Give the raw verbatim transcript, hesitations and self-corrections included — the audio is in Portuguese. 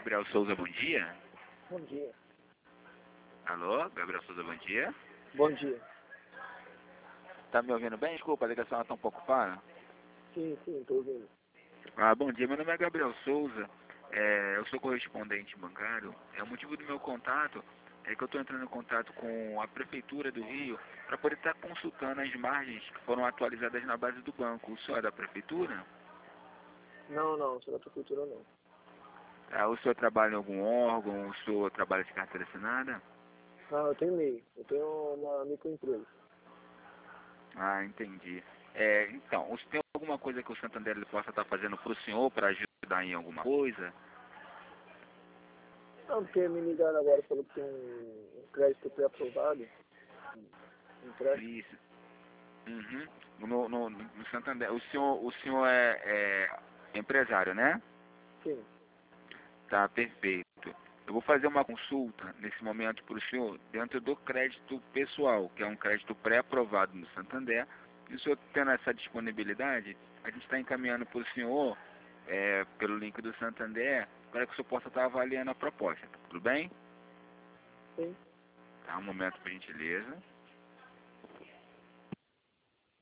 Gabriel Souza, bom dia. Bom dia. Alô, Gabriel Souza, bom dia. Bom dia. Tá me ouvindo bem? Desculpa, a ligação está um pouco falha. Sim, sim, estou ouvindo. Ah, bom dia, meu nome é Gabriel Souza. É, eu sou correspondente bancário. É, o motivo do meu contato é que eu estou entrando em contato com a Prefeitura do Rio para poder estar consultando as margens que foram atualizadas na base do banco. O senhor é da Prefeitura? Não, não, sou da prefeitura não. Ah, o senhor trabalha em algum órgão? O senhor trabalha de carteira assinada? Não, eu tenho MEI. Eu tenho uma microempresa. Ah, entendi. É, então, o senhor tem alguma coisa que o Santander ele possa estar fazendo para o senhor para ajudar em alguma coisa? Não, porque me ligaram agora, falou que tem um, um crédito pré-aprovado. Um empréstimo. Isso. Uhum. No, no, no Santander. O senhor, o senhor é, é empresário, né? Sim. Tá, perfeito. Eu vou fazer uma consulta nesse momento para o senhor dentro do crédito pessoal, que é um crédito pré-aprovado no Santander. E o senhor tendo essa disponibilidade, a gente está encaminhando para o senhor, é, pelo link do Santander, para que o senhor possa estar avaliando a proposta. Tudo bem? Sim. Tá, um momento, por gentileza.